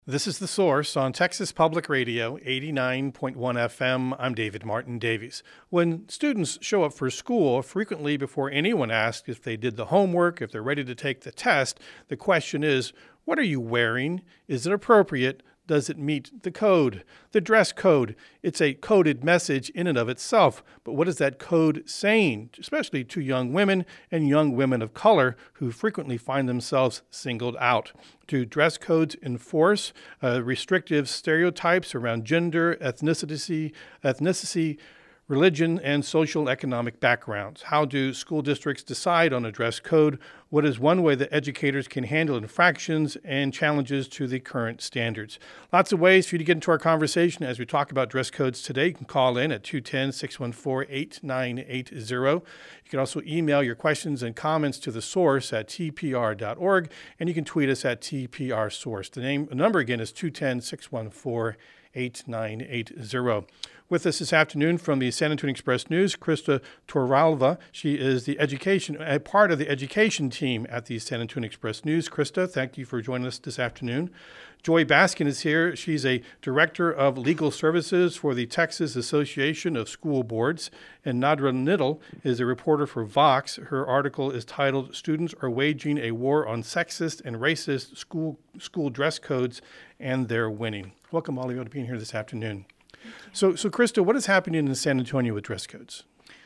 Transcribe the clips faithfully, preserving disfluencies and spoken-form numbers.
This is The Source on Texas Public Radio, eighty-nine point one F M. I'm David Martin Davies. When students show up for school, frequently before anyone asks if they did the homework, if they're ready to take the test, the question is, what are you wearing? Is it appropriate? Does it meet the code? The dress code. It's a coded message in and of itself. But what is that code saying, especially to young women and young women of color who frequently find themselves singled out? Do dress codes enforce uh, restrictive stereotypes around gender, ethnicity, ethnicity, religion, and social economic backgrounds? How do school districts decide on a dress code? What is one way that educators can handle infractions and challenges to the current standards? Lots of ways for you to get into our conversation as we talk about dress codes today. You can call in at two one zero, six one four, eight nine eight zero. You can also email your questions and comments to the source at t p r dot org, and you can tweet us at T P R Source. The name, the number again is two one zero, six one four, eight nine eight zero. With us this afternoon from the San Antonio Express News, Krista Torralva. She is the education, a part of the education team at the San Antonio Express News. Krista, thank you for joining us this afternoon. Joy Baskin is here. She's a director of legal services for the Texas Association of School Boards. And Nadra Niddle is a reporter for Vox. Her article is titled, "Students Are Waging a War on Sexist and Racist School School Dress Codes, and They're Winning." Welcome, all of you, to being here this afternoon. So, so Krista, what is happening in San Antonio with dress codes?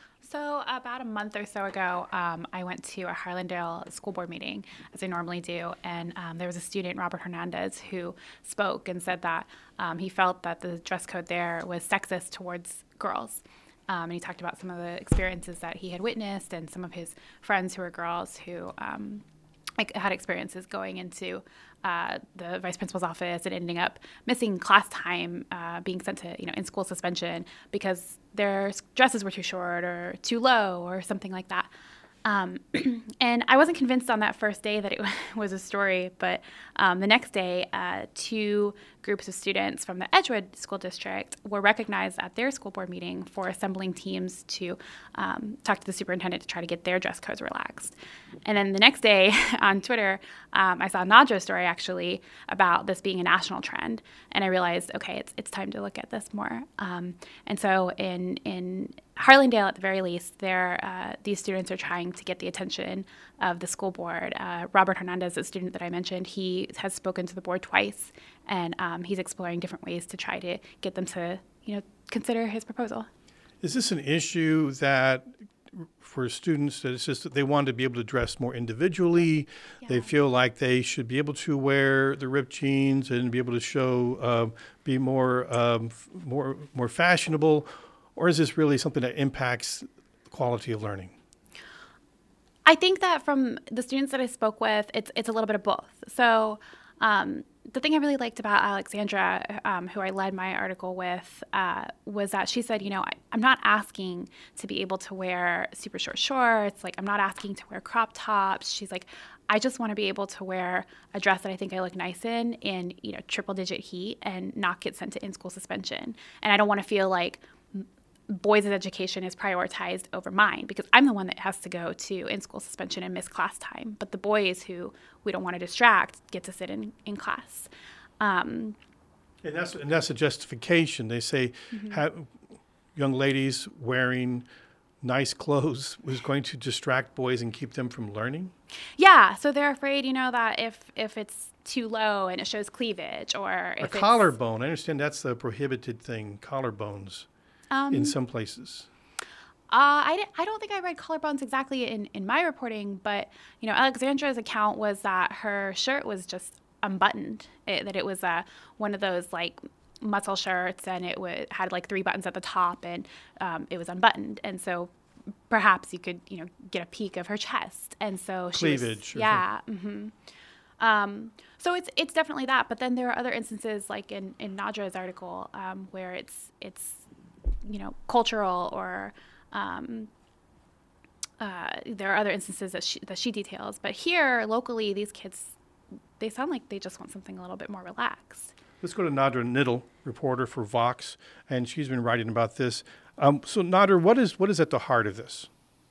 So about a month or so ago, um, I went to a Harlandale school board meeting, as I normally do, and um, there was a student, Robert Hernandez, who spoke and said that um, he felt that the dress code there was sexist towards girls. Um, and he talked about some of the experiences that he had witnessed and some of his friends who were girls who um, had experiences going into uh, the vice principal's office and ending up missing class time, uh, being sent to, you know, in-school suspension because their dresses were too short or too low or something like that. Um, and I wasn't convinced on that first day that it was a story, but um, the next day, uh, two groups of students from the Edgewood School District were recognized at their school board meeting for assembling teams to um, talk to the superintendent to try to get their dress codes relaxed. And then the next day on Twitter, um, I saw a Nadra story actually about this being a national trend, and I realized, okay, it's it's time to look at this more. Um, and so in in Harlandale, at the very least, there uh, these students are trying to get the attention of the school board. Uh, Robert Hernandez, the student that I mentioned, he has spoken to the board twice, and um, he's exploring different ways to try to get them to, you know, consider his proposal. Is this an issue that for students that it's just that they want to be able to dress more individually? Yeah. They feel like they should be able to wear the ripped jeans and be able to show, uh, be more, um, more, more fashionable? Or is this really something that impacts the quality of learning? I think that from the students that I spoke with, it's it's a little bit of both. So um, the thing I really liked about Alexandra, um, who I led my article with, uh, was that she said, you know, I, I'm not asking to be able to wear super short shorts. Like, I'm not asking to wear crop tops. She's like, I just want to be able to wear a dress that I think I look nice in, in, you know, triple digit heat and not get sent to in-school suspension. And I don't want to feel like boys' education is prioritized over mine because I'm the one that has to go to in-school suspension and miss class time. But the boys who we don't want to distract get to sit in, in class. Um, and, that's, and that's a justification. They say mm-hmm. have young ladies wearing nice clothes was going to distract boys and keep them from learning? Yeah, so they're afraid, you know, that if, if it's too low and it shows cleavage or if a collarbone. I understand that's the prohibited thing, collarbones. Um, in some places. Uh, I, I don't think I read collarbones exactly in, in my reporting, but, you know, Alexandra's account was that her shirt was just unbuttoned, it, that it was uh, one of those, like, muscle shirts, and it w- had, like, three buttons at the top, and um, it was unbuttoned. And so perhaps you could, you know, get a peek of her chest. And so she Cleavage. was, yeah. Mm-hmm. Um, so it's it's definitely that. But then there are other instances, like in, in Nadra's article, um, where it's it's you know, cultural or um, uh, there are other instances that she, that she details. But here, locally, these kids, they sound like they just want something a little bit more relaxed. Let's go to Nadra Niddle, reporter for Vox, and she's been writing about this. Um, so, Nadra, what is what is at the heart of this?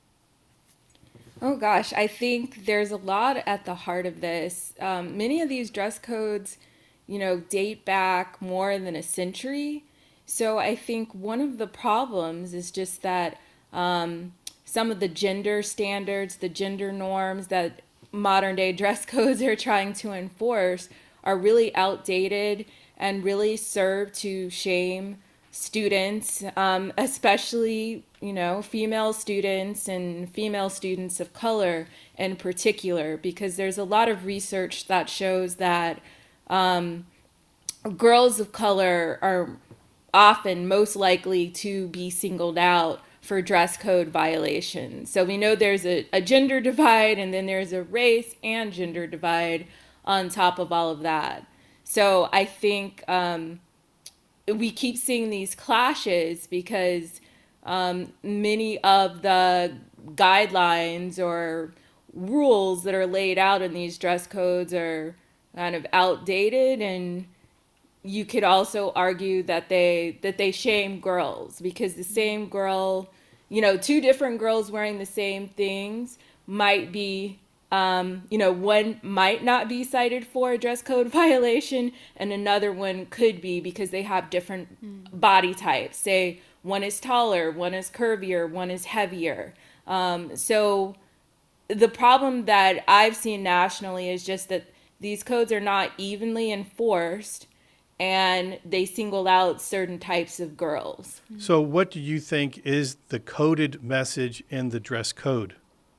Oh, gosh, I think there's a lot at the heart of this. Um, many of these dress codes you know, date back more than a century. So I think one of the problems is just that um, some of the gender standards, the gender norms that modern day dress codes are trying to enforce are really outdated and really serve to shame students, um, especially, you know, female students and female students of color in particular, because there's a lot of research that shows that um, girls of color are often most likely to be singled out for dress code violations. So we know there's a, a gender divide, and then there's a race and gender divide on top of all of that. So I think um, we keep seeing these clashes because um, many of the guidelines or rules that are laid out in these dress codes are kind of outdated, and you could also argue that they that they shame girls because the same girl, you know, two different girls wearing the same things might be, um, you know, one might not be cited for a dress code violation and another one could be because they have different mm. body types. Say one is taller, one is curvier, one is heavier. Um, so the problem that I've seen nationally is just that these codes are not evenly enforced, and they single out certain types of girls. So what do you think is the coded message in the dress code?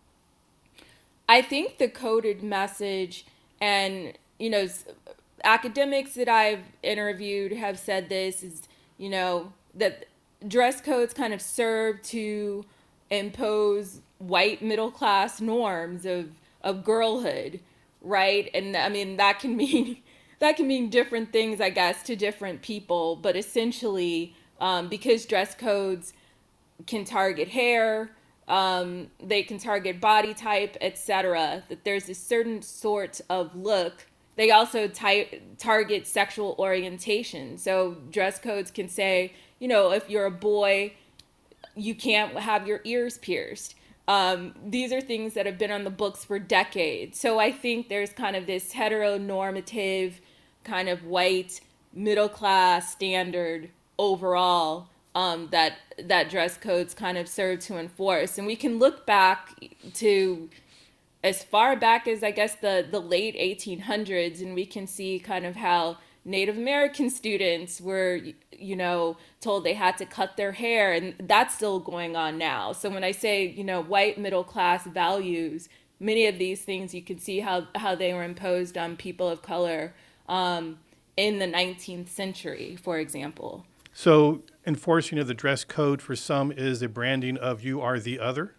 I think the coded message, and, you know, academics that I've interviewed have said this, is, you know, that dress codes kind of serve to impose white middle class norms of, of girlhood, right? And I mean, that can mean that can mean different things, I guess, to different people. But essentially, um, because dress codes can target hair, um, they can target body type, et cetera, that there's a certain sort of look. They also ty- target sexual orientation. So dress codes can say, you know, if you're a boy, you can't have your ears pierced. Um, these are things that have been on the books for decades. So I think there's kind of this heteronormative kind of white middle class standard overall um, that that dress codes kind of serve to enforce. And we can look back to as far back as, I guess, the, the late eighteen hundreds, and we can see kind of how Native American students were, you know, told they had to cut their hair, and that's still going on now. So when I say, you know, white middle class values, many of these things you can see how, how they were imposed on people of color um, in the nineteenth century, for example. So enforcing of the dress code for some is a branding of you are the other?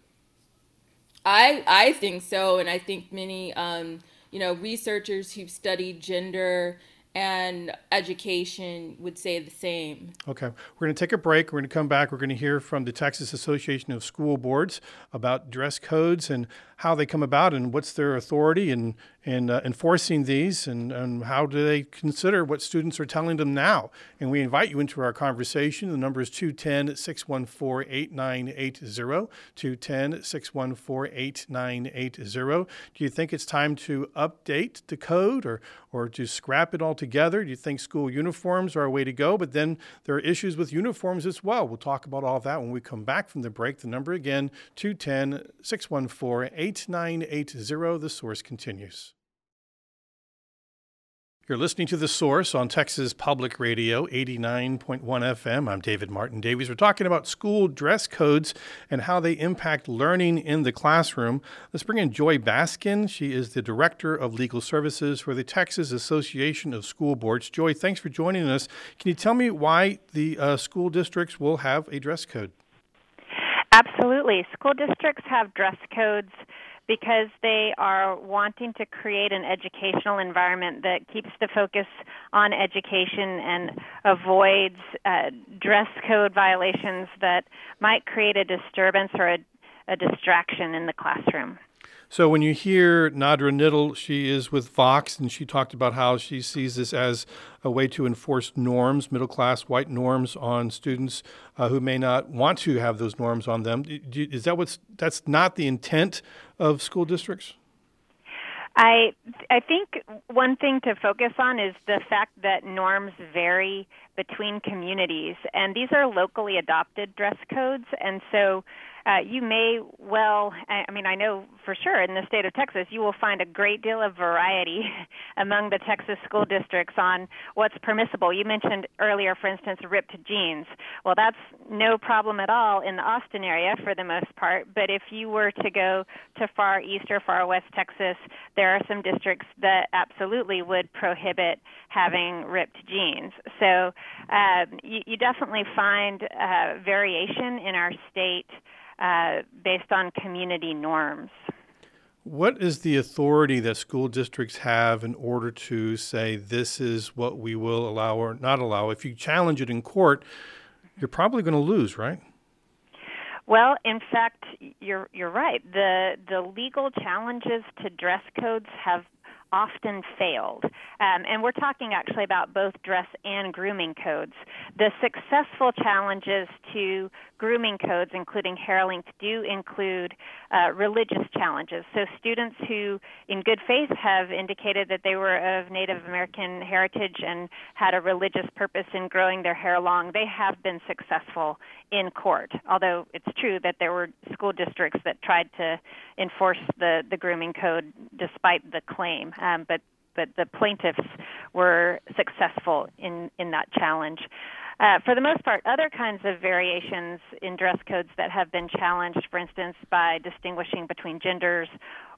I I think so, and I think many, um, you know, researchers who've studied gender and education would say the same. Okay. We're going to take a break. We're going to come back. We're going to hear from the Texas Association of School Boards about dress codes and how they come about and what's their authority in, in uh, enforcing these, and, and how do they consider what students are telling them now. And we invite you into our conversation. The number is two one zero, six one four, eight nine eight zero, two one zero, six one four, eight nine eight zero. Do you think it's time to update the code or, or to scrap it altogether? Do you think school uniforms are a way to go? But then there are issues with uniforms as well. We'll talk about all of that when we come back from the break. The number again, two one zero, six one four, eight nine eight zero. The Source continues. You're listening to The Source on Texas Public Radio, eighty-nine point one F M. I'm David Martin Davies. We're talking about school dress codes and how they impact learning in the classroom. Let's bring in Joy Baskin. She is the Director of Legal Services for the Texas Association of School Boards. Joy, thanks for joining us. Can you tell me why the uh, school districts will have a dress code? Absolutely. School districts have dress codes because they are wanting to create an educational environment that keeps the focus on education and avoids uh, dress code violations that might create a disturbance or a, a distraction in the classroom. So when you hear Nadra Nittle, she is with Vox, and she talked about how she sees this as a way to enforce norms, middle-class white norms on students uh, who may not want to have those norms on them. Is that what's, that's not the intent of school districts? I I think one thing to focus on is the fact that norms vary between communities, and these are locally adopted dress codes, and so uh, you may well, I mean, I know for sure in the state of Texas, you will find a great deal of variety among the Texas school districts on what's permissible. You mentioned earlier, for instance, ripped jeans. Well, that's no problem at all in the Austin area for the most part, but if you were to go to far east or far west Texas, there are some districts that absolutely would prohibit having ripped jeans. So uh, you, you definitely find uh, variation in our state uh, based on community norms. What is the authority that school districts have in order to say this is what we will allow or not allow? If you challenge it in court, you're probably going to lose, right? Well, in fact, you're you're right. The the legal challenges to dress codes have often failed. Um, and we're talking actually about both dress and grooming codes. The successful challenges to grooming codes, including hair length, do include uh, religious challenges. So students who, in good faith, have indicated that they were of Native American heritage and had a religious purpose in growing their hair long, they have been successful in court, although it's true that there were school districts that tried to enforce the, the grooming code despite the claim. Um, but but the plaintiffs were successful in, in that challenge. Uh, for the most part, other kinds of variations in dress codes that have been challenged, for instance, by distinguishing between genders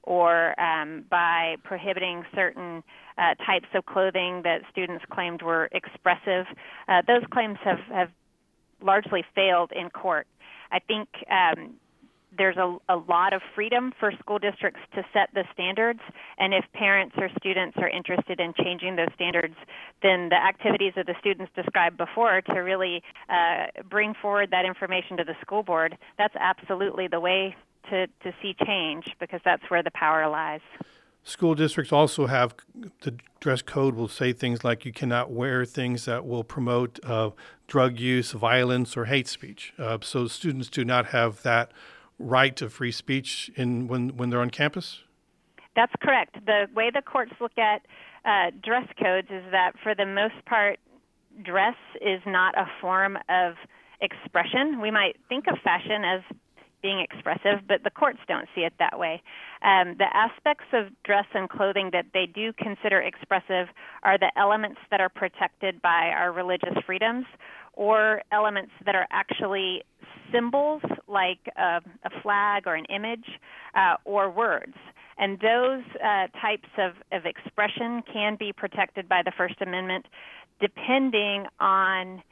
or um, by prohibiting certain uh, types of clothing that students claimed were expressive, uh, those claims have, have largely failed in court. I think um, there's a, a lot of freedom for school districts to set the standards, and if parents or students are interested in changing those standards, then the activities of the students described before to really uh, bring forward that information to the school board, that's absolutely the way to, to see change, because that's where the power lies. School districts also have, the dress code will say things like you cannot wear things that will promote uh, drug use, violence, or hate speech. Uh, so students do not have that right to free speech in when, when they're on campus? That's correct. The way the courts look at uh, dress codes is that for the most part, dress is not a form of expression. We might think of fashion as being expressive, but the courts don't see it that way. Um, the aspects of dress and clothing that they do consider expressive are the elements that are protected by our religious freedoms, or elements that are actually symbols like a, a flag or an image, uh, or words. And those uh, types of, of expression can be protected by the First Amendment depending on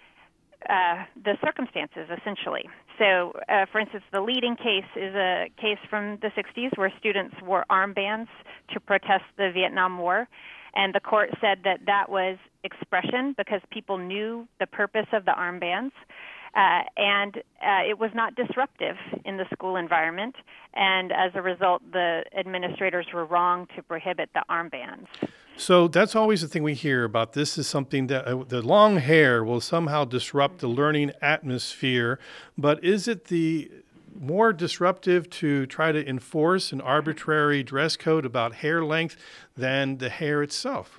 uh, the circumstances, essentially. So, uh, for instance, the leading case is a case from the sixties where students wore armbands to protest the Vietnam War. And the court said that that was expression because people knew the purpose of the armbands. Uh, and uh, it was not disruptive in the school environment. And as a result, the administrators were wrong to prohibit the armbands. So that's always the thing we hear about. This is something that uh, the long hair will somehow disrupt the learning atmosphere. But is it the more disruptive to try to enforce an arbitrary dress code about hair length than the hair itself?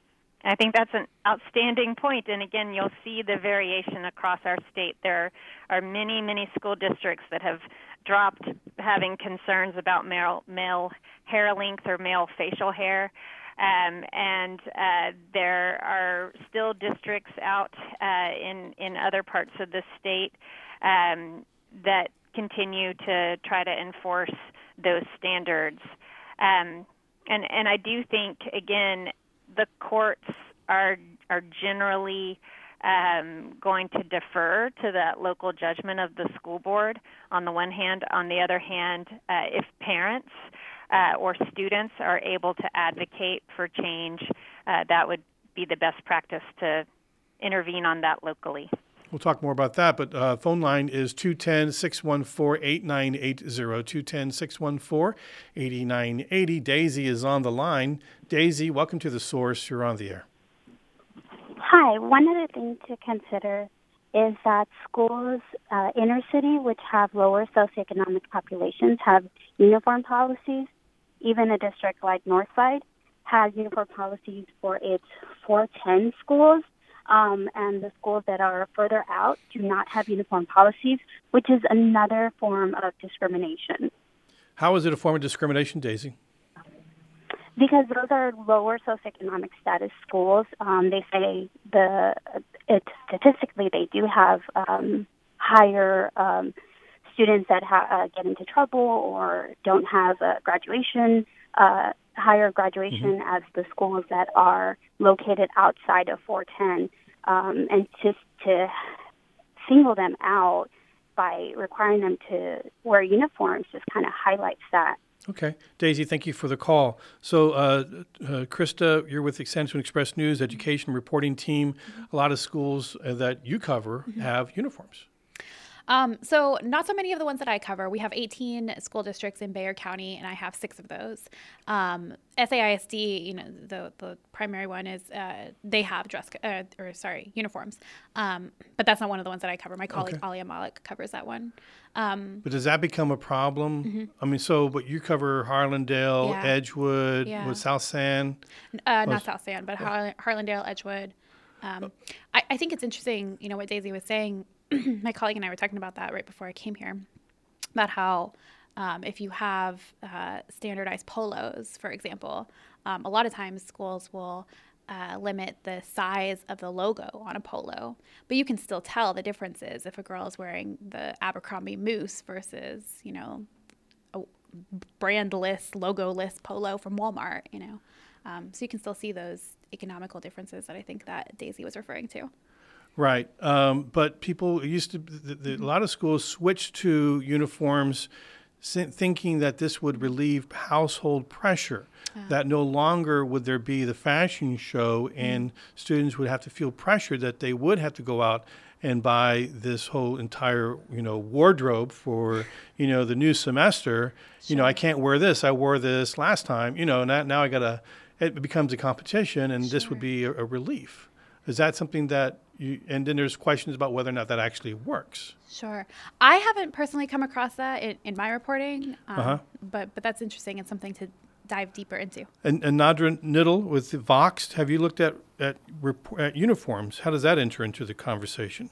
I think that's an outstanding point. And again, you'll see the variation across our state. There are many, many school districts that have dropped having concerns about male, male hair length or male facial hair. Um, and uh, there are still districts out uh, in, in other parts of the state um, that continue to try to enforce those standards. Um, and, and I do think, again, the courts are are generally um, going to defer to that local judgment of the school board on the one hand. On the other hand, uh, if parents uh, or students are able to advocate for change, uh, that would be the best practice to intervene on that locally. We'll talk more about that, but uh, phone line is two one zero, six one four, eight nine eight zero, two one zero, six one four, eight nine eight zero. Daisy is on the line. Daisy, welcome to The Source. You're on the air. Hi. One other thing to consider is that schools, uh, inner city, which have lower socioeconomic populations, have uniform policies. even a district like Northside has uniform policies for its four ten schools, um, and the schools that are further out do not have uniform policies, which is another form of discrimination. How is it a form of discrimination, Daisy? Because those are lower socioeconomic status schools. Um, they say the it, statistically they do have um, higher um, students that ha- uh, get into trouble or don't have a graduation, uh, higher graduation mm-hmm. as the schools that are located outside of four ten. Um, and just to single them out by requiring them to wear uniforms just kind of highlights that. Okay. Daisy, thank you for the call. So, uh, uh, Krista, you're with the Extension Express News Education Reporting Team. A lot of schools uh, that you cover mm-hmm. have uniforms. Um, so not so many of the ones that I cover. We have eighteen school districts in Bexar County, and I have six of those. Um, S A I S D, you know, the the primary one is uh, they have dress uh, or sorry uniforms, um, but that's not one of the ones that I cover. My colleague okay. Alia Malik covers that one. Um, but does that become a problem? Mm-hmm. I mean, so but you cover Harlandale, yeah. Edgewood, yeah. with South San? Uh, not South San, but Har- Harlandale, Edgewood. Um, I, I think it's interesting, you know, what Daisy was saying. My colleague and I were talking about that right before I came here, about how um, if you have uh, standardized polos, for example, um, a lot of times schools will uh, limit the size of the logo on a polo, but you can still tell the differences if a girl is wearing the Abercrombie Moose versus, you know, a brandless, logoless polo from Walmart, you know. Um, so you can still see those economical differences that I think that Daisy was referring to. Right. Um, but people used to, the, the, a lot of schools switched to uniforms thinking that this would relieve household pressure, uh, that no longer would there be the fashion show and mm-hmm. students would have to feel pressure that they would have to go out and buy this whole entire, you know, wardrobe for, you know, the new semester. Sure. You know, I can't wear this. I wore this last time, you know, now, now I got to, it becomes a competition and sure. this would be a, a relief. Is that something that you, and then there's questions about whether or not that actually works. Sure. I haven't personally come across that in, in my reporting, um, uh-huh. but but that's interesting and something to dive deeper into. And, and Nadra Niddle with Vox, have you looked at, at, at uniforms? How does that enter into the conversation?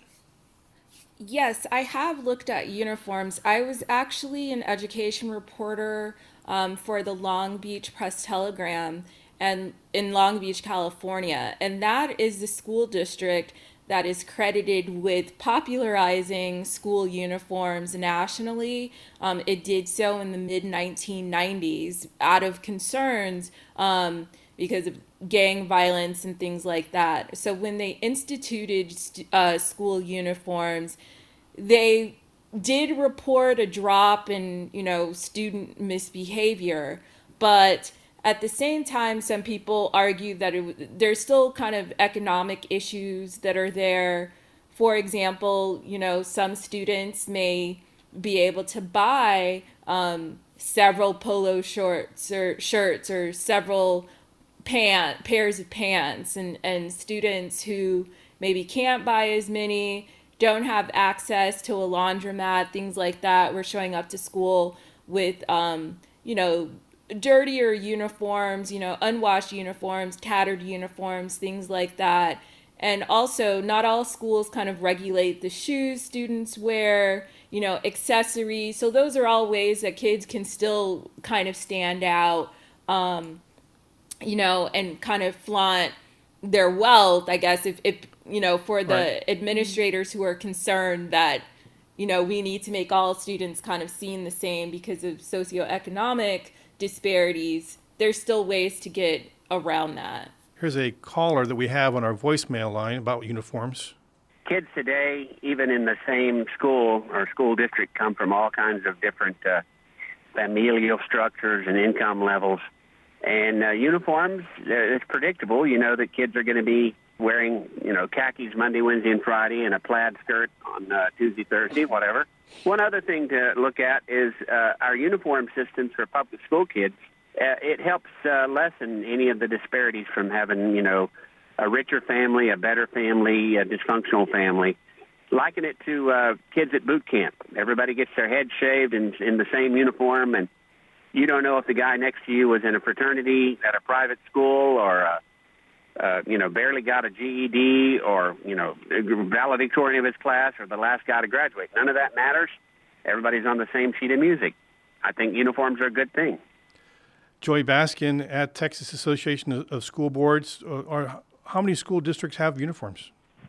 Yes, I have looked at uniforms. I was actually an education reporter um, for the Long Beach Press-Telegram and in Long Beach, California. And that is the school district that is credited with popularizing school uniforms nationally. Um, it did so in the mid nineteen nineties out of concerns um, because of gang violence and things like that. So when they instituted uh, school uniforms, they did report a drop in, you know, student misbehavior, but at the same time, some people argue that it, there's still kind of economic issues that are there. For example, you know, some students may be able to buy um, several polo shorts or shirts or several pant pairs of pants, and, and students who maybe can't buy as many, don't have access to a laundromat, things like that, were showing up to school with, um, you know, dirtier uniforms, you know, unwashed uniforms, tattered uniforms, things like that. And also, not all schools kind of regulate the shoes students wear, you know, accessories. So those are all ways that kids can still kind of stand out, um, you know, and kind of flaunt their wealth, I guess, if, if you know, for the right. administrators who are concerned that, you know, we need to make all students kind of seen the same because of socioeconomic disparities. There's still ways to get around that. Here's a caller that we have on our voicemail line about uniforms. Kids today, even in the same school or school district, come from all kinds of different uh, familial structures and income levels. And uh, uniforms, it's predictable. You know that kids are going to be wearing, you know, khakis Monday, Wednesday, and Friday, and a plaid skirt on uh, Tuesday, Thursday, whatever. One other thing to look at is uh, our uniform systems for public school kids. Uh, it helps uh, lessen any of the disparities from having, you know, a richer family, a better family, a dysfunctional family. Liken it to uh, kids at boot camp. Everybody gets their head shaved in, in the same uniform, and you don't know if the guy next to you was in a fraternity at a private school or, uh, uh, you know, barely got a G E D or, you know, valedictorian of his class or the last guy to graduate. None of that matters. Everybody's on the same sheet of music. I think uniforms are a good thing. Joy Baskin at Texas Association of School Boards. Or how many school districts have uniforms?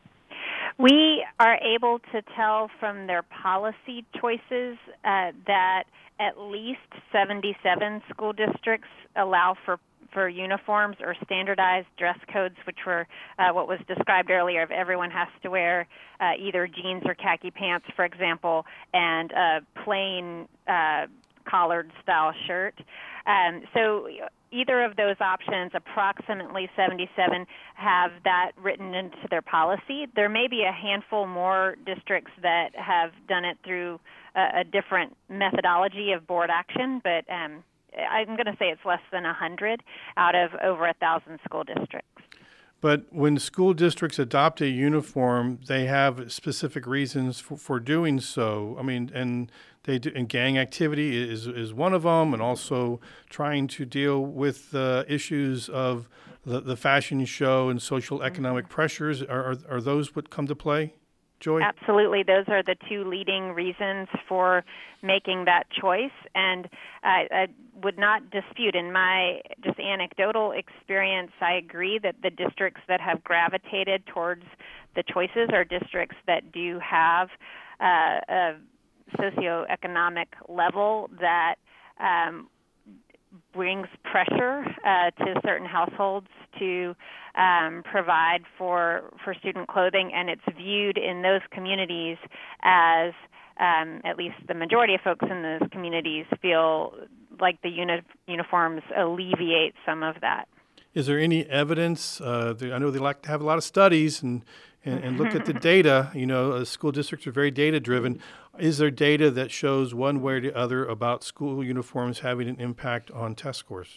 We are able to tell from their policy choices uh, that at least seventy-seven school districts allow for, for uniforms or standardized dress codes, which were uh, what was described earlier, if everyone has to wear uh, either jeans or khaki pants, for example, and a plain uh, collared-style shirt. Um, so either of those options, approximately seventy-seven, have that written into their policy. There may be a handful more districts that have done it through a, a different methodology of board action, but um, I'm going to say it's less than one hundred out of over one thousand school districts. But when school districts adopt a uniform, they have specific reasons for, for doing so. I mean, and they do, and gang activity is is one of them, and also trying to deal with the issues of the, the fashion show and social economic pressures. Are, are are those what come to play, Joy? Absolutely. Those are the two leading reasons for making that choice. And I, I would not dispute, in my just anecdotal experience, I agree that the districts that have gravitated towards the choices are districts that do have uh, a socioeconomic level that um, brings pressure uh, to certain households to um, provide for for student clothing, and it's viewed in those communities as um, at least the majority of folks in those communities feel like the uni- uniforms alleviate some of that. Is there any evidence? Uh, I know they like to have a lot of studies and, and, and look at the data. You know, uh, school districts are very data-driven. Is there data that shows one way or the other about school uniforms having an impact on test scores?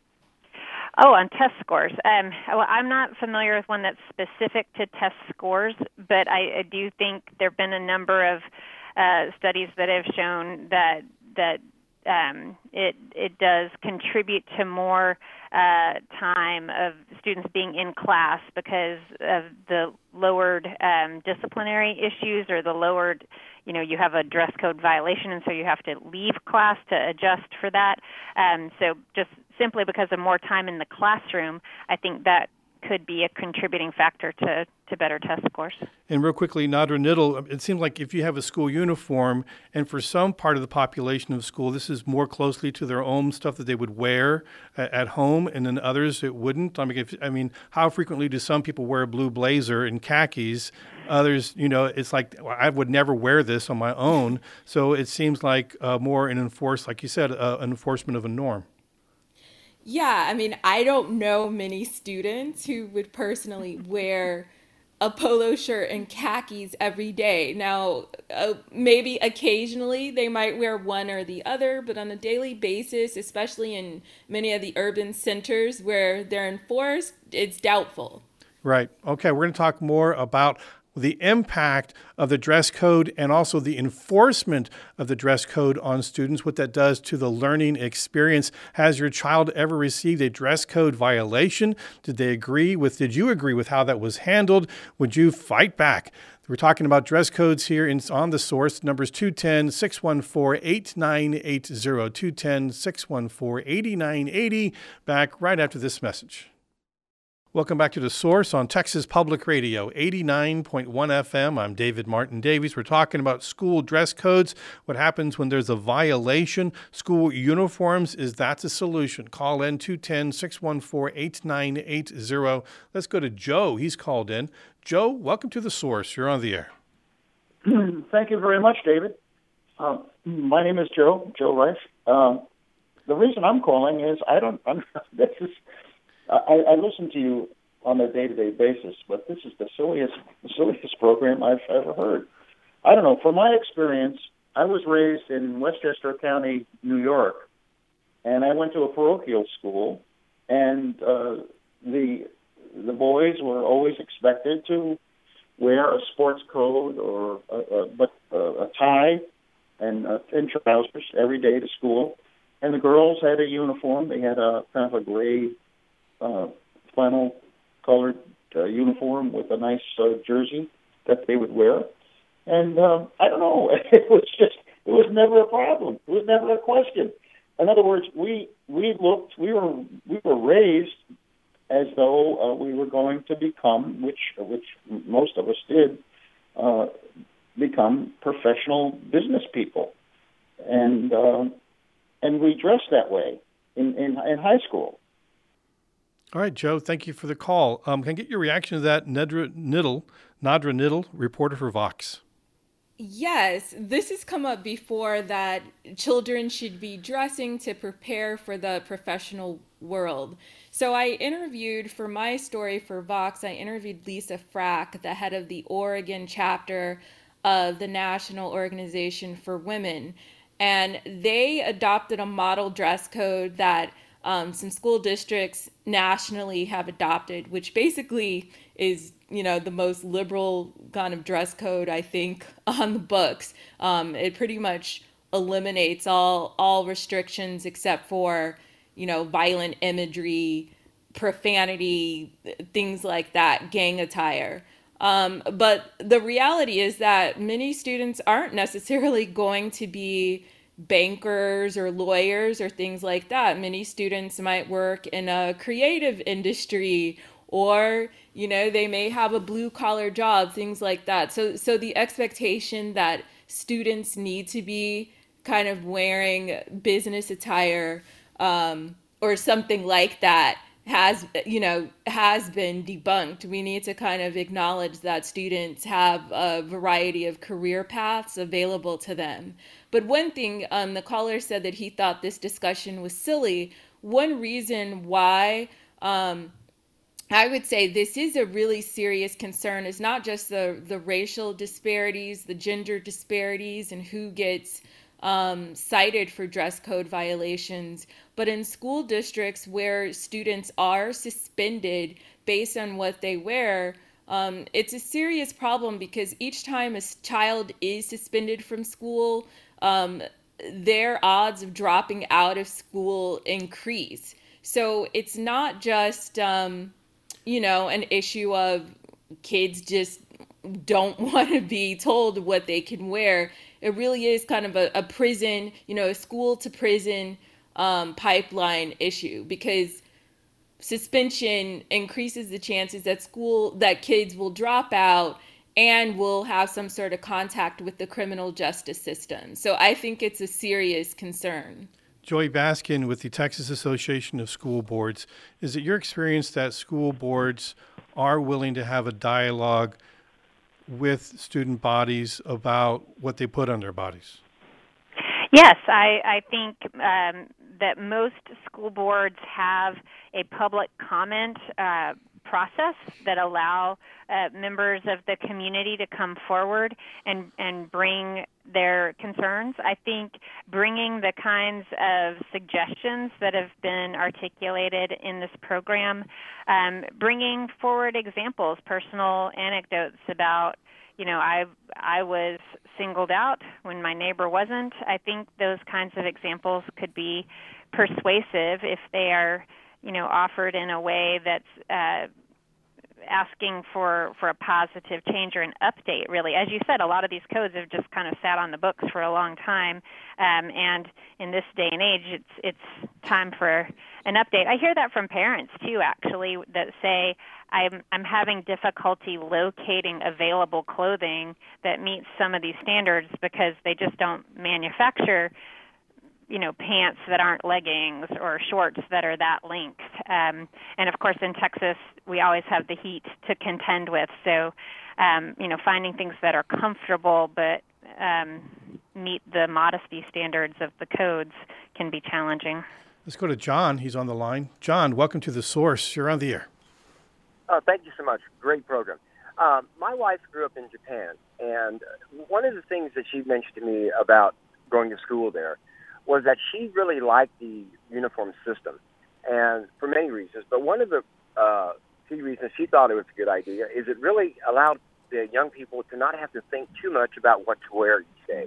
Oh, on test scores. Um, well, I'm not familiar with one that's specific to test scores, but I, I do think there have been a number of uh, studies that have shown that that um, it it does contribute to more uh, time of students being in class because of the lowered um, disciplinary issues or the lowered, you know, you have a dress code violation, and so you have to leave class to adjust for that. Um, so just simply because of more time in the classroom, I think that could be a contributing factor to, to better test scores. And real quickly, Nadra Nittle, it seems like if you have a school uniform, and for some part of the population of school, this is more closely to their own stuff that they would wear at, at home, and then others it wouldn't. I mean, if, I mean, how frequently do some people wear a blue blazer and khakis? Others, you know, it's like, I would never wear this on my own. So it seems like uh, more an enforce, like you said, uh, an enforcement of a norm. Yeah, I mean, I don't know many students who would personally wear a polo shirt and khakis every day. Now, uh, maybe occasionally they might wear one or the other, but on a daily basis, especially in many of the urban centers where they're enforced, it's doubtful. Right. Okay, we're going to talk more about the impact of the dress code and also the enforcement of the dress code on students, what that does to the learning experience. Has your child ever received a dress code violation? Did they agree with, did you agree with how that was handled? Would you fight back? We're talking about dress codes here in, on The Source. Numbers two one zero, six one four, eight nine eight zero, two one zero, six one four, eight nine eight zero. Back right after this message. Welcome back to The Source on Texas Public Radio, eighty-nine point one F M. I'm David Martin Davies. We're talking about school dress codes, what happens when there's a violation. School uniforms, is that the solution? Call in two one zero, six one four, eight nine eight zero. Let's go to Joe. He's called in. Joe, welcome to The Source. You're on the air. Thank you very much, David. Uh, my name is Joe, Joe Rice. Um, the reason I'm calling is I don't, I'm, this is, I, I listen to you on a day-to-day basis, but this is the silliest, the silliest program I've ever heard. I don't know. From my experience, I was raised in Westchester County, New York, and I went to a parochial school, and uh, the the boys were always expected to wear a sports coat or a, a, but a, a tie and uh, thin trousers every day to school. and the girls had a uniform. They had a kind of a gray uh, flannel colored uh, uniform with a nice uh, jersey that they would wear. And um, I don't know, it was just, it was never a problem. It was never a question. In other words, we we looked, we were we were raised as though uh, we were going to become, which which most of us did, uh, become professional business people, and uh, and we dressed that way in, in in high school. All right, Joe, thank you for the call. Um, can I get your reaction to that, Nedra Niddle, Nadra Niddle, reporter for Vox? Yes, this has come up before, that children should be dressing to prepare for the professional world. So I interviewed, for my story for Vox, I interviewed Lisa Frack, the head of the Oregon chapter of the National Organization for Women. And they adopted a model dress code that um, some school districts nationally have adopted, which basically is, you know, the most liberal kind of dress code, I think, on the books. Um, it pretty much eliminates all all restrictions except for, you know, violent imagery, profanity, things like that, gang attire. Um, but the reality is that many students aren't necessarily going to be bankers or lawyers or things like that. Many students might work in a creative industry, or, you know, they may have a blue collar job, things like that. So, so the expectation that students need to be kind of wearing business attire um, or something like that has, you know, has been debunked. We need to kind of acknowledge that students have a variety of career paths available to them. But one thing, um, the caller said that he thought this discussion was silly. One reason why um, I would say this is a really serious concern is not just the, the racial disparities, the gender disparities, and who gets um, cited for dress code violations, but in school districts where students are suspended based on what they wear, um, it's a serious problem, because each time a child is suspended from school, um, their odds of dropping out of school increase. So it's not just, um, you know, an issue of kids just don't want to be told what they can wear. It really is kind of a, a prison, you know, a school to prison um, pipeline issue, because suspension increases the chances that school, that kids will drop out and will have some sort of contact with the criminal justice system. So I think it's a serious concern. Joy Baskin with the Texas Association of School Boards. Is it your experience that school boards are willing to have a dialogue with student bodies about what they put on their bodies? Yes, I, I think um, that most school boards have a public comment uh, process that allow uh, members of the community to come forward and, and bring their concerns. I think bringing the kinds of suggestions that have been articulated in this program, um, bringing forward examples, personal anecdotes about, you know, I I was singled out when my neighbor wasn't. I think those kinds of examples could be persuasive if they are, you know, offered in a way that's uh, asking for, for a positive change or an update, really. As you said, a lot of these codes have just kind of sat on the books for a long time, um, and in this day and age, it's it's time for an update. I hear that from parents, too, actually, that say, I'm, I'm having difficulty locating available clothing that meets some of these standards because they just don't manufacture, you know, pants that aren't leggings or shorts that are that length. Um, and of course, in Texas, we always have the heat to contend with. So, um, you know, finding things that are comfortable but um, meet the modesty standards of the codes can be challenging. Let's go to John. He's on the line. John, welcome to The Source. You're on the air. Oh, thank you so much. Great program. Um, my wife grew up in Japan, and one of the things that she mentioned to me about going to school there was that she really liked the uniform system, and for many reasons. But one of the uh, key reasons she thought it was a good idea is it really allowed the young people to not have to think too much about what to wear each day.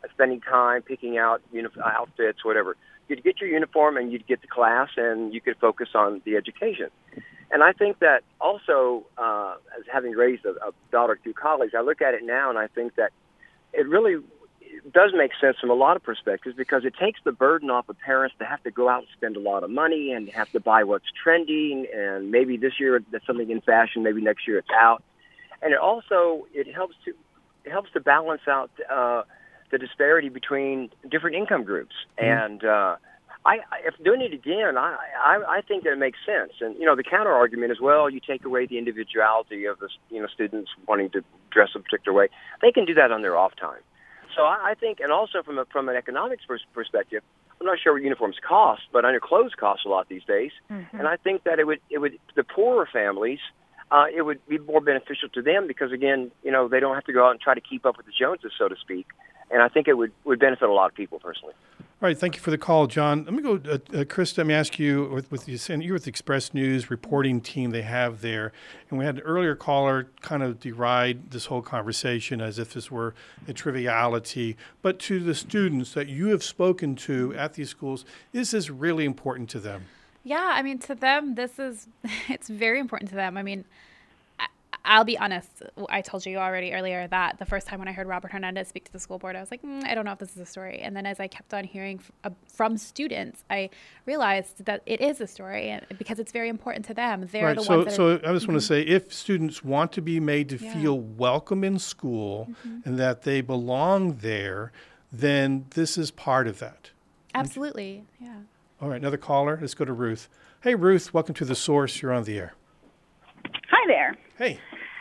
spending time picking out uni- outfits, whatever. You'd get your uniform and you'd get to class and you could focus on the education. And I think that also, uh, as having raised a, a daughter through college, I look at it now and I think that it really does make sense from a lot of perspectives because it takes the burden off of parents to have to go out and spend a lot of money and have to buy what's trending. And maybe this year that's something in fashion, maybe next year it's out. And it also, it helps to, it helps to balance out uh, the disparity between different income groups. Mm-hmm. And, uh, I, if doing it again, I, I, I think that it makes sense. And, you know, the counter argument is, well, you take away the individuality of the, you know, students wanting to dress a particular way. They can do that on their off time. So I, I think, and also from a, from an economics pers- perspective, I'm not sure what uniforms cost, but I know clothes cost a lot these days. Mm-hmm. And I think that it would, it would, the poorer families, uh, it would be more beneficial to them because, again, you know, they don't have to go out and try to keep up with the Joneses, so to speak. And I think it would, would benefit a lot of people personally. All right, thank you for the call, John. Let me go, uh, uh, Chris, let me ask you, with, with you, you're with the Express News reporting team they have there, and we had an earlier caller kind of deride this whole conversation as if this were a triviality, but to the students that you have spoken to at these schools, is this really important to them? Yeah, I mean, to them, this is, it's very important to them. I mean, I'll be honest. I told you already earlier that the first time when I heard Robert Hernandez speak to the school board, I was like, mm, I don't know if this is a story. And then as I kept on hearing f- uh, from students, I realized that it is a story and because it's very important to them. They're right. the so, ones that So are, I just mm-hmm. want to say, if students want to be made to yeah. feel welcome in school mm-hmm. and that they belong there, then this is part of that. Absolutely. Yeah. All right. Another caller. Let's go to Ruth. Hey, Ruth. Welcome to The Source. You're on the air. Hi there. Hey.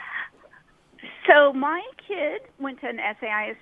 So my kid went to an S A I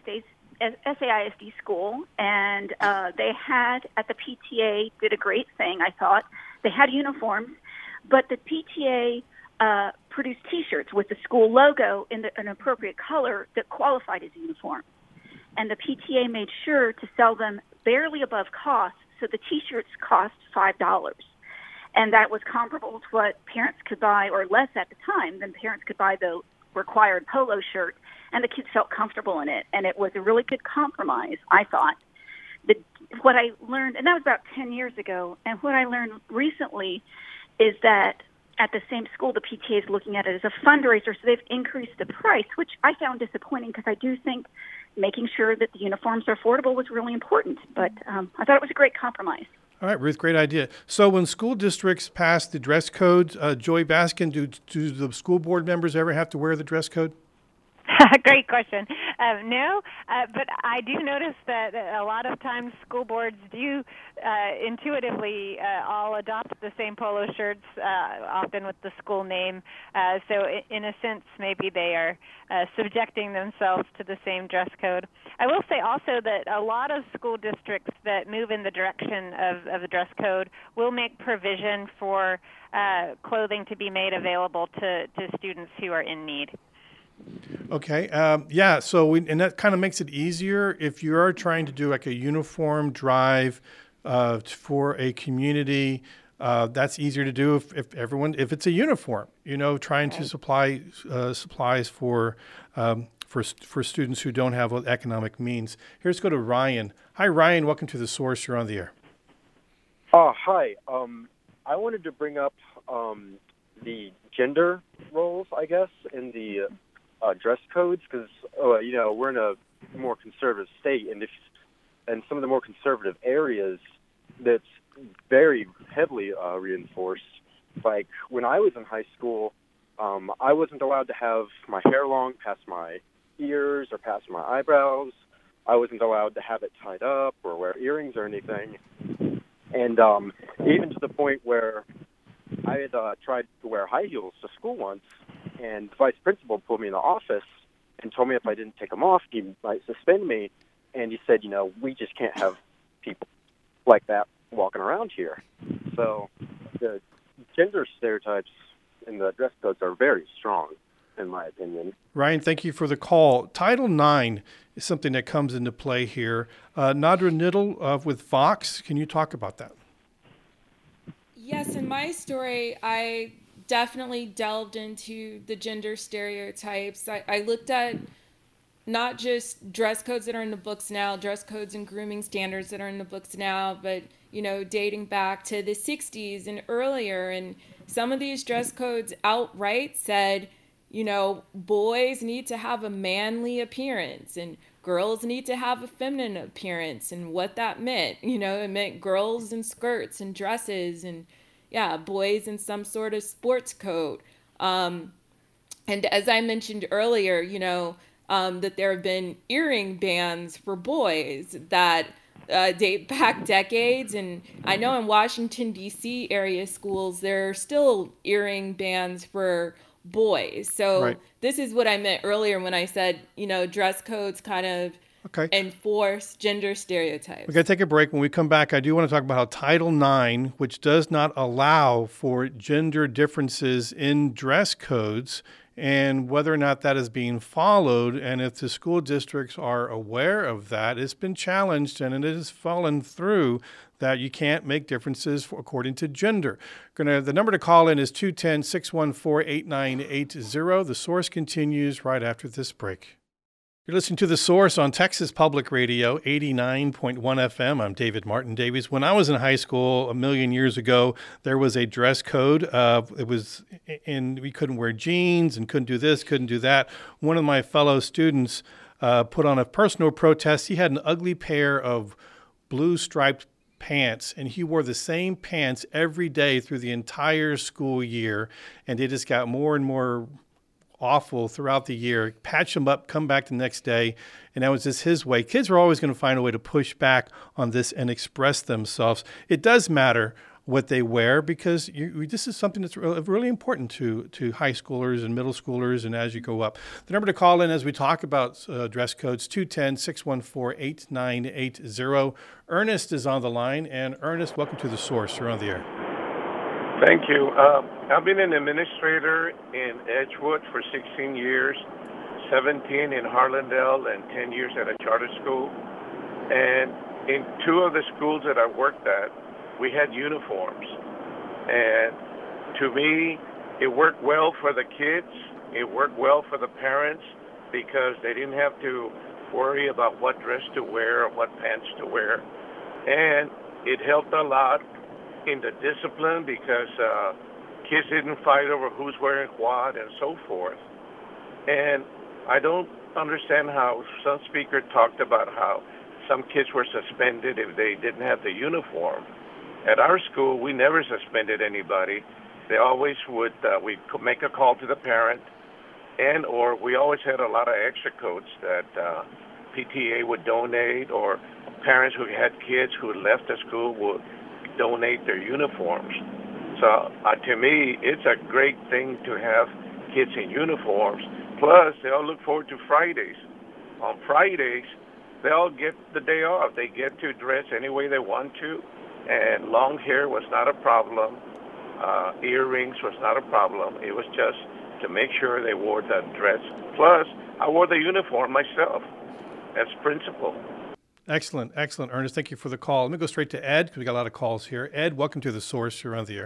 S D school, and uh, they had, at the P T A, did a great thing, I thought. They had uniforms, but the P T A uh, produced T-shirts with the school logo in the, an appropriate color that qualified as uniforms. And the P T A made sure to sell them barely above cost, so the T-shirts cost five dollars. And that was comparable to what parents could buy, or less at the time, than parents could buy the required polo shirt, and the kids felt comfortable in it. And it was a really good compromise, I thought. The, what I learned, and that was about ten years ago, and what I learned recently is that at the same school, the P T A is looking at it as a fundraiser, so they've increased the price, which I found disappointing because I do think making sure that the uniforms are affordable was really important. But um, I thought it was a great compromise. All right, Ruth, great idea. So when school districts pass the dress code, uh, Joy Baskin, do, do the school board members ever have to wear the dress code? Great question. Um, no, uh, but I do notice that a lot of times school boards do uh, intuitively uh, all adopt the same polo shirts, uh, often with the school name. Uh, so in a sense, maybe they are uh, subjecting themselves to the same dress code. I will say also that a lot of school districts that move in the direction of, of the dress code will make provision for uh, clothing to be made available to, to students who are in need. Okay. Um, yeah. So, we, and that kind of makes it easier if you are trying to do like a uniform drive uh, for a community. Uh, that's easier to do if, if everyone, if it's a uniform, you know, trying to supply uh, supplies for um, for for students who don't have economic means. Here's go to Ryan. Hi, Ryan. Welcome to The Source. You're on the air. Uh, hi. Um, I wanted to bring up um, the gender roles, I guess, in the uh, Uh, dress codes, because uh, you know we're in a more conservative state, and if and some of the more conservative areas, that's very heavily uh, reinforced. Like when I was in high school, um, I wasn't allowed to have my hair long past my ears or past my eyebrows. I wasn't allowed to have it tied up or wear earrings or anything. And um, even to the point where I had uh, tried to wear high heels to school once, and the vice principal pulled me in the office and told me if I didn't take them off, he might suspend me. And he said, you know, we just can't have people like that walking around here. So the gender stereotypes in the dress codes are very strong, in my opinion. Ryan, thank you for the call. Title nine is something that comes into play here. Uh, Nadra Niddle uh, with Vox, can you talk about that? Yes, in my story, I definitely delved into the gender stereotypes. I, I looked at not just dress codes that are in the books now, dress codes and grooming standards that are in the books now, but, you know, dating back to the sixties and earlier. And some of these dress codes outright said, you know, boys need to have a manly appearance and girls need to have a feminine appearance, and what that meant. You know, it meant girls in skirts and dresses, and yeah, boys in some sort of sports coat. Um, and as I mentioned earlier, you know, um, that there have been earring bans for boys that uh, date back decades. And I know in Washington, D C area schools, there are still earring bans for boys. So Right. this is what I meant earlier when I said, you know, dress codes kind of Okay. enforce gender stereotypes. We're going to take a break. When we come back, I do want to talk about how Title nine, which does not allow for gender differences in dress codes, and whether or not that is being followed, and if the school districts are aware of that. It's been challenged, and it has fallen through that you can't make differences for, according to gender. Gonna, the number to call in is two one zero, six one four, eight nine eight zero. The Source continues right after this break. You're listening to The Source on Texas Public Radio, eighty-nine point one F M. I'm David Martin Davies. When I was in high school a million years ago, there was a dress code. Uh, it was, and we couldn't wear jeans and couldn't do this, couldn't do that. One of my fellow students uh, put on a personal protest. He had an ugly pair of blue striped pants, and he wore the same pants every day through the entire school year, and they just got more and more awful throughout the year. Patch them up, come back the next day, and that was just his way. Kids are always going to find a way to push back on this and express themselves. It does matter what they wear, because you, this is something that's really, really important to, to high schoolers and middle schoolers and as you go up. The number to call in as we talk about uh, dress codes, two one zero, six one four, eight nine eight zero. Ernest is on the line, and Ernest, welcome to The Source. You're on the air. Thank you. Uh, I've been an administrator in Edgewood for sixteen years, seventeen in Harlandale, and ten years at a charter school. And in two of the schools that I worked at, we had uniforms. And to me, it worked well for the kids. It worked well for the parents, because they didn't have to worry about what dress to wear or what pants to wear. And it helped a lot in the discipline, because uh, kids didn't fight over who's wearing what and so forth. And I don't understand how some speaker talked about how some kids were suspended if they didn't have the uniform. At our school, we never suspended anybody. They always would, uh, we'd make a call to the parent, and or we always had a lot of extra coats that uh, P T A would donate, or parents who had kids who left the school would donate their uniforms. So uh, to me, it's a great thing to have kids in uniforms. Plus, they all look forward to Fridays. On Fridays, they all get the day off. They get to dress any way they want to, and long hair was not a problem. Uh, earrings was not a problem. It was just to make sure they wore the dress. Plus, I wore the uniform myself as principal. Excellent, excellent, Ernest. Thank you for the call. Let me go straight to Ed, because we got a lot of calls here. Ed, welcome to The Source. You're on the air.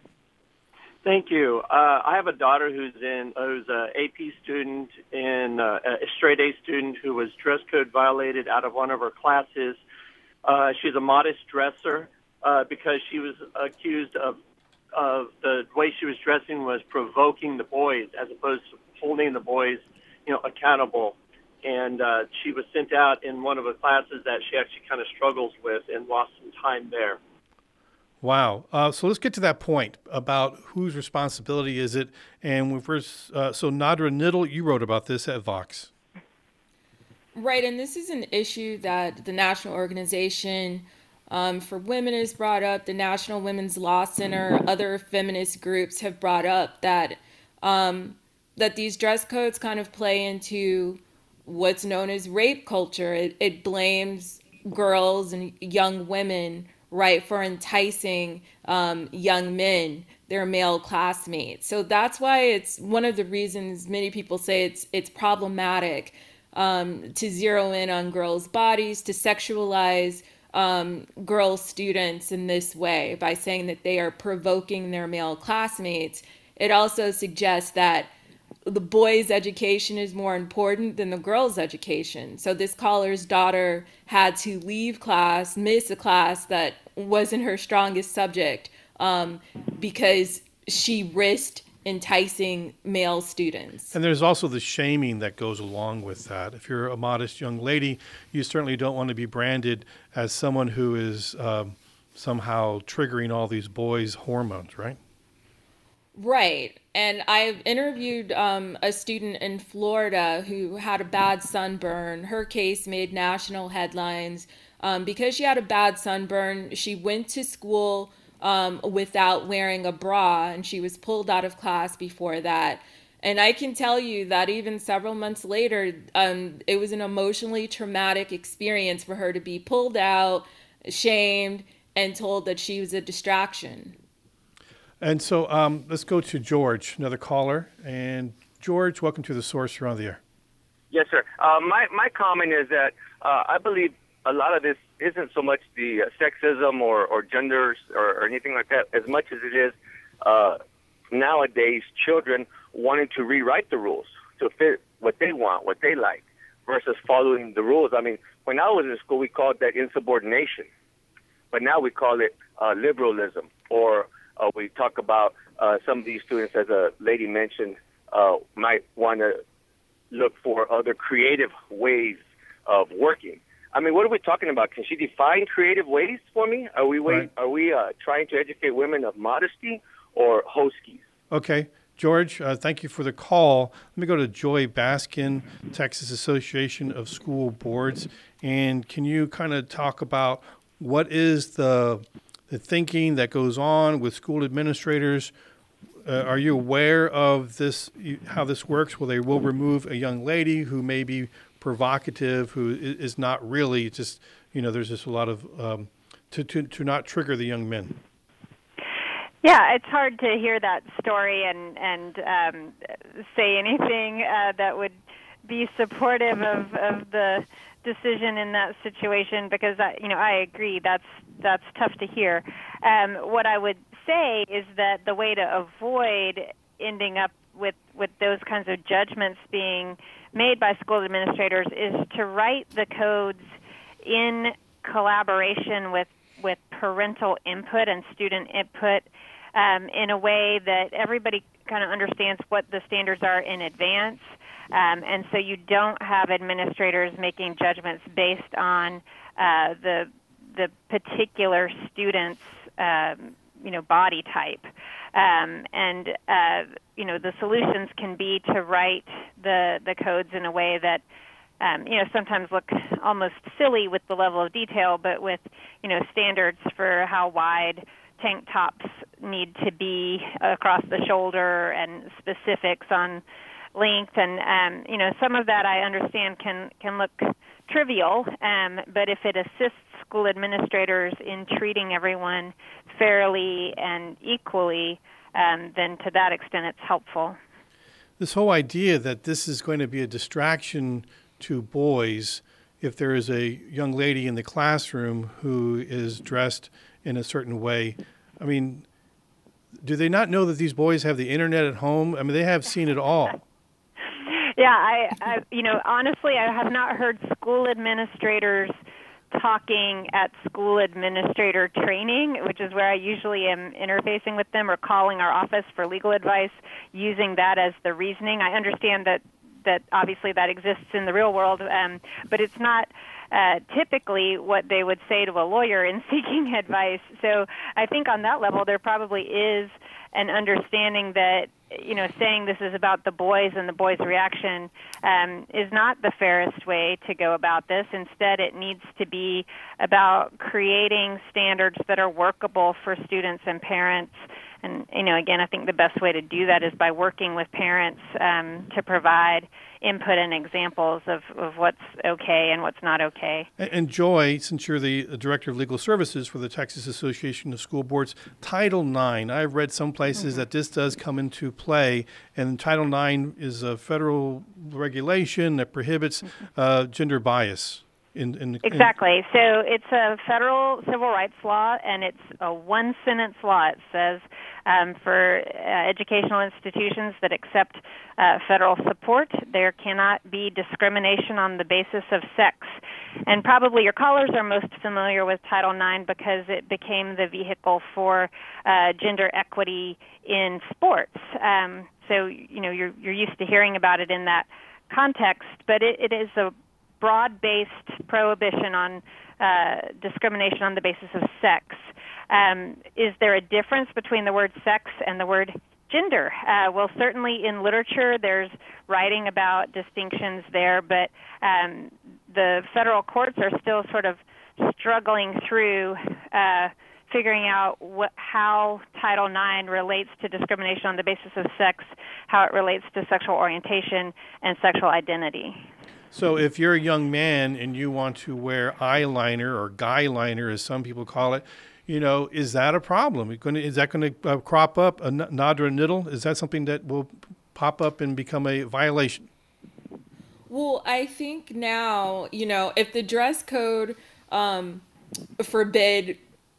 Thank you. Uh, I have a daughter who's in who's a A P student and uh, a straight A student who was dress code violated out of one of her classes. Uh, she's a modest dresser uh, because she was accused of of the way she was dressing was provoking the boys as opposed to holding the boys, you know, accountable. And uh, she was sent out in one of the classes that she actually kind of struggles with and lost some time there. Wow. Uh, so let's get to that point about whose responsibility is it. And we first, uh, so Nadra Niddle, you wrote about this at Vox. Right, and this is an issue that the National Organization um, for Women has brought up, the National Women's Law Center, other feminist groups have brought up that um, that these dress codes kind of play into what's known as rape culture. It, it blames girls and young women, right, for enticing um, young men, their male classmates. So that's why it's one of the reasons many people say it's it's problematic um, to zero in on girls' bodies, to sexualize um, girl students in this way by saying that they are provoking their male classmates. It also suggests that the boys' education is more important than the girls' education. So this caller's daughter had to leave class, miss a class that wasn't her strongest subject, um, because she risked enticing male students. And there's also the shaming that goes along with that. If you're a modest young lady, you certainly don't want to be branded as someone who is um, somehow triggering all these boys' hormones, right? Right. And I've interviewed um, a student in Florida who had a bad sunburn. Her case made national headlines. Um, because she had a bad sunburn, she went to school um, without wearing a bra, and she was pulled out of class before that. And I can tell you that even several months later, um, it was an emotionally traumatic experience for her to be pulled out, shamed, and told that she was a distraction. And so um, let's go to George, another caller. And George, welcome to The Source. You're on the air. Yes, sir. Uh, my, my comment is that uh, I believe a lot of this isn't so much the uh, sexism or, or genders or, or anything like that, as much as it is uh, nowadays children wanting to rewrite the rules to fit what they want, what they like, versus following the rules. I mean, when I was in school, we called that insubordination. But now we call it uh, liberalism, or Uh, we talk about uh, some of these students, as a lady mentioned, uh, might want to look for other creative ways of working. I mean, what are we talking about? Can she define creative ways for me? Are we wait, Right. are we uh, trying to educate women of modesty or hoskies? Okay. George, uh, thank you for the call. Let me go to Joy Baskin, Texas Association of School Boards. And can you kind of talk about what is the the thinking that goes on with school administrators? Uh, are you aware of this, how this works? Well, they will remove a young lady who may be provocative, who is not really just, you know, there's just a lot of, um, to, to, to not trigger the young men. Yeah, it's hard to hear that story and, and um, say anything uh, that would be supportive of, of the decision in that situation, because I, you know, I agree that's that's tough to hear. Um, what I would say is that the way to avoid ending up with with those kinds of judgments being made by school administrators is to write the codes in collaboration with with parental input and student input um, in a way that everybody kind of understands what the standards are in advance. Um, and so you don't have administrators making judgments based on uh, the the particular student's um, you know body type. Um, and uh, you know the solutions can be to write the the codes in a way that um, you know sometimes look almost silly with the level of detail, but with you know standards for how wide tank tops need to be across the shoulder and specifics on length, and um, you know some of that I understand can can look trivial, um, but if it assists school administrators in treating everyone fairly and equally, um, then to that extent it's helpful. This whole idea that this is going to be a distraction to boys if there is a young lady in the classroom who is dressed in a certain way, I mean, do they not know that these boys have the internet at home? I mean, they have seen it all. Yeah, I, I, you know, honestly, I have not heard school administrators talking at school administrator training, which is where I usually am interfacing with them or calling our office for legal advice, using that as the reasoning. I understand that, that obviously that exists in the real world, um, but it's not uh, typically what they would say to a lawyer in seeking advice. So I think on that level there probably is an understanding that, you know, saying this is about the boys and the boys' reaction um, is not the fairest way to go about this. Instead, it needs to be about creating standards that are workable for students and parents. And, you know, again, I think the best way to do that is by working with parents um, to provide input and examples of, of what's okay and what's not okay. And, and Joy, since you're the Director of Legal Services for the Texas Association of School Boards, Title nine, I've read some places mm-hmm. that this does come into play, and Title nine is a federal regulation that prohibits uh, gender bias. In, in, Exactly. So it's a federal civil rights law, and it's a one-sentence law. It says um, for uh, educational institutions that accept uh, federal support, there cannot be discrimination on the basis of sex. And probably your callers are most familiar with Title nine because it became the vehicle for uh, gender equity in sports. Um, so, you know, you're, you're used to hearing about it in that context, but it, it is a broad-based prohibition on uh, discrimination on the basis of sex. Um, is there a difference between the word sex and the word gender? Uh, well, certainly in literature there's writing about distinctions there, but um, the federal courts are still sort of struggling through uh, figuring out what, how Title nine relates to discrimination on the basis of sex, how it relates to sexual orientation and sexual identity. So if you're a young man and you want to wear eyeliner or guy liner, as some people call it, you know, is that a problem? Is that going to uh, crop up, a Nadra Niddle? Is that something that will pop up and become a violation? Well, I think now, you know, if the dress code um, forbid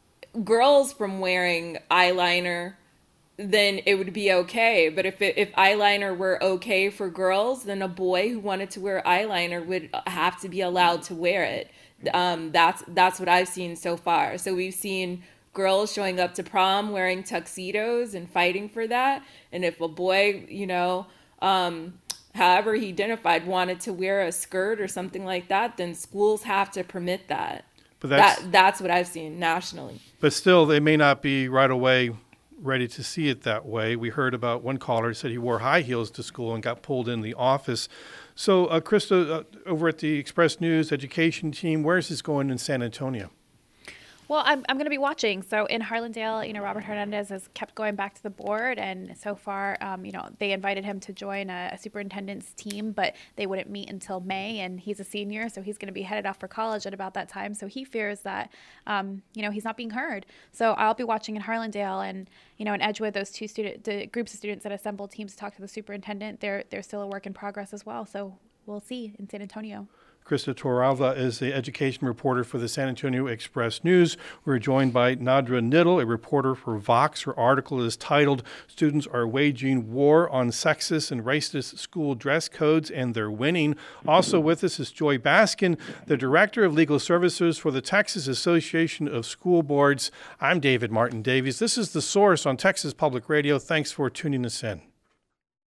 girls from wearing eyeliner, then it would be okay. But if it, if eyeliner were okay for girls, then a boy who wanted to wear eyeliner would have to be allowed to wear it. Um, that's that's what I've seen so far. So we've seen girls showing up to prom wearing tuxedos and fighting for that. And if a boy, you know, um, however he identified, wanted to wear a skirt or something like that, then schools have to permit that. But that's, that that's what I've seen nationally. But still, they may not be right away ready to see it that way. We heard about one caller who said he wore high heels to school and got pulled in the office. So, uh, Krista, uh, over at the Express News education team, where is this going in San Antonio? Well, I'm, I'm going to be watching. So in Harlandale, you know, Robert Hernandez has kept going back to the board. And so far, um, you know, they invited him to join a, a superintendent's team, but they wouldn't meet until May. And he's a senior, so he's going to be headed off for college at about that time. So he fears that, um, you know, he's not being heard. So I'll be watching in Harlandale and, you know, in Edgewood, those two student, the groups of students that assembled teams to talk to the superintendent, they're, they're still a work in progress as well. So we'll see in San Antonio. Krista Torralva is the education reporter for the San Antonio Express News. We're joined by Nadra Niddle, a reporter for Vox. Her article is titled, Students Are Waging War on Sexist and Racist School Dress Codes and They're Winning. Also with us is Joy Baskin, the Director of Legal Services for the Texas Association of School Boards. I'm David Martin Davies. This is The Source on Texas Public Radio. Thanks for tuning us in.